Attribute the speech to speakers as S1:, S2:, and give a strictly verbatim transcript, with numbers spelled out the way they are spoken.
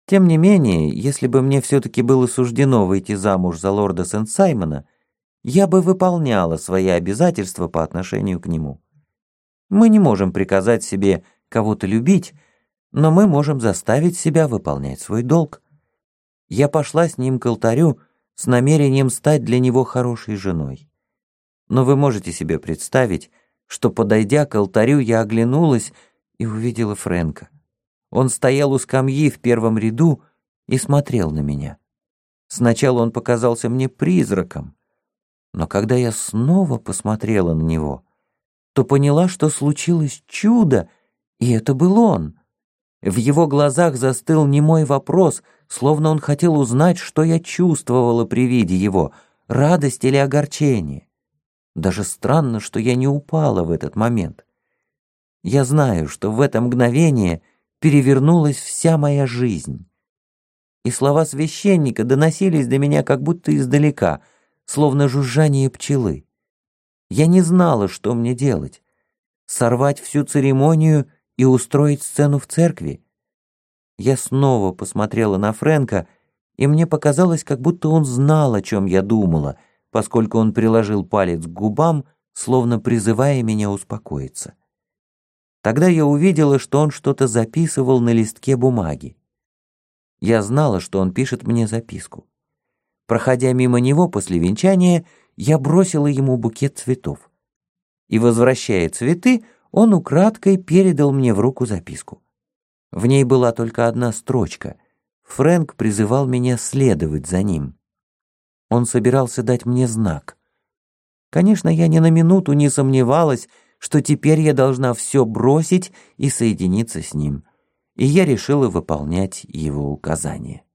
S1: Тем не менее, если бы мне все-таки было суждено выйти замуж за лорда Сент-Саймона, я бы выполняла свои обязательства по отношению к нему. Мы не можем приказать себе кого-то любить, но мы можем заставить себя выполнять свой долг. Я пошла с ним к алтарю с намерением стать для него хорошей женой. Но вы можете себе представить, что, подойдя к алтарю, я оглянулась и увидела Фрэнка. Он стоял у скамьи в первом ряду и смотрел на меня. Сначала он показался мне призраком, но когда я снова посмотрела на него, то поняла, что случилось чудо, и это был он. В его глазах застыл немой вопрос, словно он хотел узнать, что я чувствовала при виде его, радость или огорчение. Даже странно, что я не упала в этот момент. Я знаю, что в это мгновение перевернулась вся моя жизнь. И слова священника доносились до меня как будто издалека, словно жужжание пчелы. Я не знала, что мне делать. Сорвать всю церемонию и устроить сцену в церкви? Я снова посмотрела на Фрэнка, и мне показалось, как будто он знал, о чем я думала, поскольку он приложил палец к губам, словно призывая меня успокоиться. Тогда я увидела, что он что-то записывал на листке бумаги. Я знала, что он пишет мне записку. Проходя мимо него после венчания, я бросила ему букет цветов. И, возвращая цветы, он украдкой передал мне в руку записку. В ней была только одна строчка. Фрэнк призывал меня следовать за ним. Он собирался дать мне знак. Конечно, я ни на минуту не сомневалась, что теперь я должна все бросить и соединиться с ним, и я решила выполнять его указания.